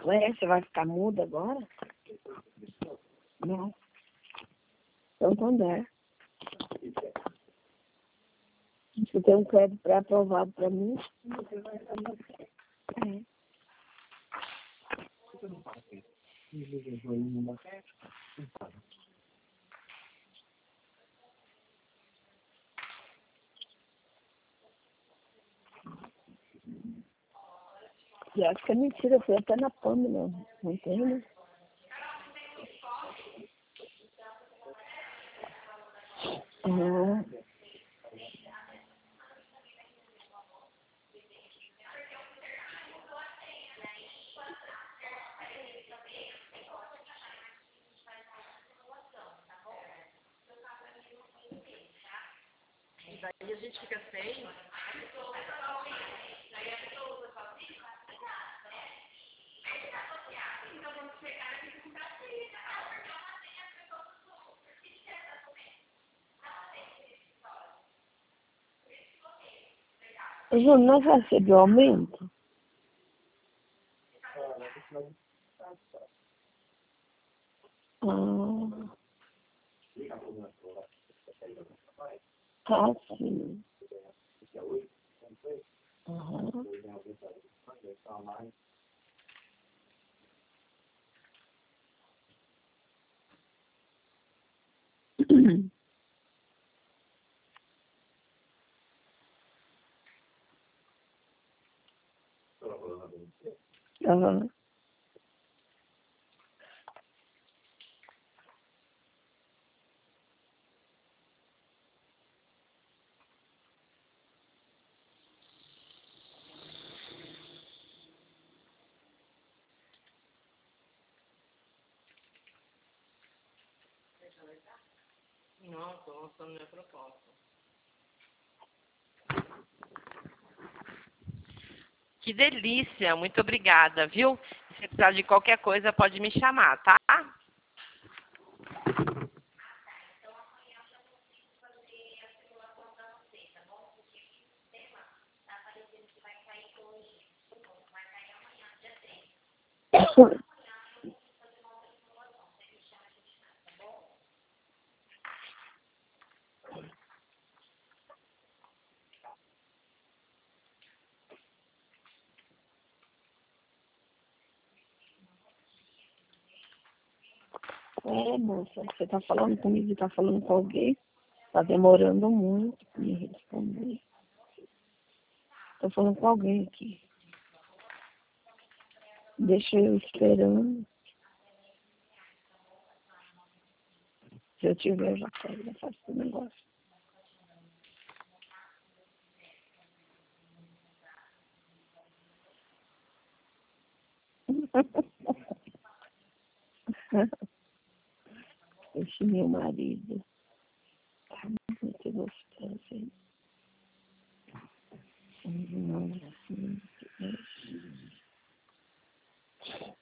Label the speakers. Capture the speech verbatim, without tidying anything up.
Speaker 1: Ué, você vai ficar muda agora? Não. Então, quando é? Você tem um crédito pré-aprovado para mim? É. E acho que é mentira, eu fui até na Pâmela, não tem, né? Ah.
Speaker 2: Daí a gente fica sem.
Speaker 1: O jornal vai receber aumento? Ah. Ah, sim. Aham. Aham.
Speaker 2: Não, estou mostrando minha proposta. Que delícia, muito obrigada, viu? Se precisar de qualquer coisa, pode me chamar, tá?
Speaker 1: É, moça, você tá falando comigo e tá falando com alguém? Tá demorando muito pra me responder. Tô falando com alguém aqui. Deixa eu esperando. Se eu tiver, eu já pego, já faço o negócio. Esse meu marido. Tá muito gostoso, hein? Não, assim,